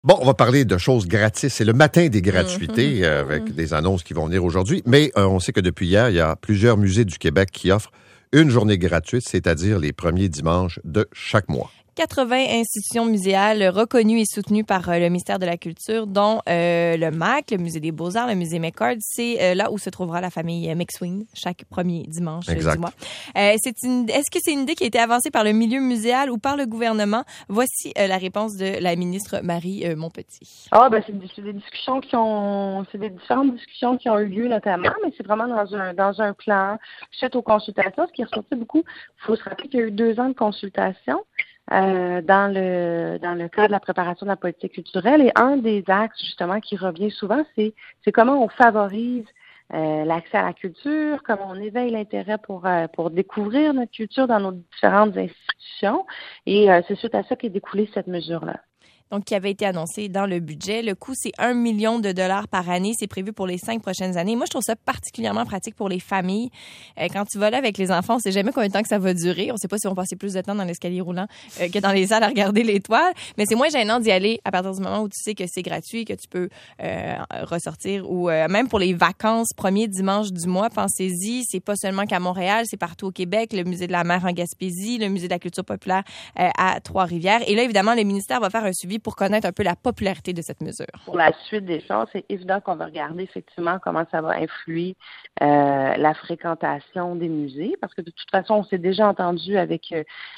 Bon, on va parler de choses gratis. C'est le matin des gratuités avec des annonces qui vont venir aujourd'hui. Mais on sait que depuis hier, il y a plusieurs musées du Québec qui offrent une journée gratuite, c'est-à-dire les premiers dimanches de chaque mois. 80 institutions muséales reconnues et soutenues par le ministère de la Culture, dont le MAC, le Musée des Beaux-Arts, le Musée McCord. C'est là où se trouvera la famille McSween chaque premier dimanche du mois. Est-ce que c'est une idée qui a été avancée par le milieu muséal ou par le gouvernement? Voici la réponse de la ministre Marie Montpetit. C'est des discussions c'est des différentes discussions qui ont eu lieu notamment, mais c'est vraiment dans un plan suite aux consultations. Ce qui est ressorti beaucoup, il faut se rappeler qu'il y a eu 2 ans de consultation. Dans le cadre de la préparation de la politique culturelle. Et un des axes, justement, qui revient souvent, c'est comment on favorise l'accès à la culture, comment on éveille l'intérêt pour découvrir notre culture dans nos différentes institutions. Et c'est suite à ça qu'est découlée cette mesure-là. Donc, qui avait été annoncé dans le budget. Le coût, c'est 1 million de dollars par année. C'est prévu pour les 5 prochaines années. Moi, je trouve ça particulièrement pratique pour les familles. Quand tu vas là avec les enfants, on sait jamais combien de temps que ça va durer. On sait pas si on va passer plus de temps dans l'escalier roulant que dans les salles à regarder l'étoile. Mais c'est moins gênant d'y aller à partir du moment où tu sais que c'est gratuit, que tu peux ressortir. Ou même pour les vacances, premier dimanche du mois, pensez-y. C'est pas seulement qu'à Montréal, c'est partout au Québec. Le Musée de la mer en Gaspésie, le Musée de la culture populaire à Trois-Rivières. Et là, évidemment, le ministère va faire un suivi pour connaître un peu la popularité de cette mesure. Pour la suite des choses, c'est évident qu'on va regarder effectivement comment ça va influer la fréquentation des musées, parce que de toute façon, on s'est déjà entendu avec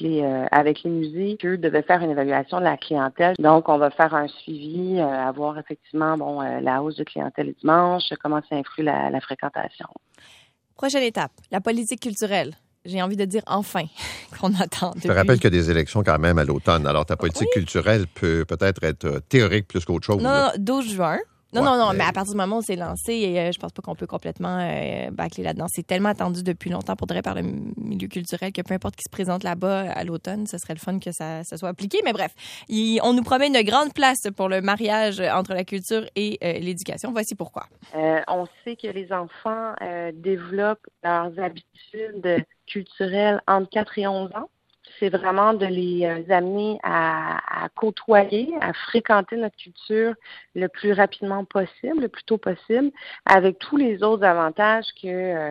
les musées qu'eux devaient faire une évaluation de la clientèle. Donc, on va faire un suivi, voir effectivement la hausse de clientèle le dimanche, comment ça influe la fréquentation. Prochaine étape, la politique culturelle. J'ai envie de dire enfin qu'on attend depuis. Je te rappelle qu'il y a des élections quand même à l'automne. Alors, ta politique culturelle peut peut-être être théorique plus qu'autre chose. Non, 12 juin. Non, mais à partir du moment où c'est lancé, je pense pas qu'on peut complètement bâcler là-dedans. C'est tellement attendu depuis longtemps, pour par le milieu culturel, que peu importe qui se présente là-bas à l'automne, ce serait le fun que ça soit appliqué. Mais bref, on nous promet une grande place pour le mariage entre la culture et l'éducation. Voici pourquoi. On sait que les enfants développent leurs habitudes culturelles entre 4 et 11 ans. C'est vraiment de les amener à côtoyer, à fréquenter notre culture le plus rapidement possible, le plus tôt possible, avec tous les autres avantages qui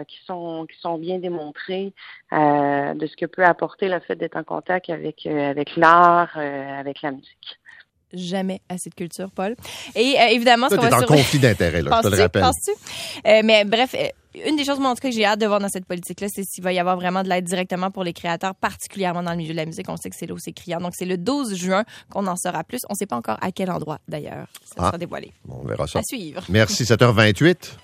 sont bien démontrés de ce que peut apporter le fait d'être en contact avec l'art, avec la musique. Jamais assez de culture, Paul. Et évidemment, ce qu'on va en conflit d'intérêt, là, je te le rappelle. Penses-tu? Mais bref, une des choses, moi, en tout cas, que j'ai hâte de voir dans cette politique-là, c'est s'il va y avoir vraiment de l'aide directement pour les créateurs, particulièrement dans le milieu de la musique. On sait que c'est là où c'est criant. Donc, c'est le 12 juin qu'on en saura plus. On ne sait pas encore à quel endroit, d'ailleurs. Ça sera dévoilé. On verra ça. À suivre. Merci, 7h28.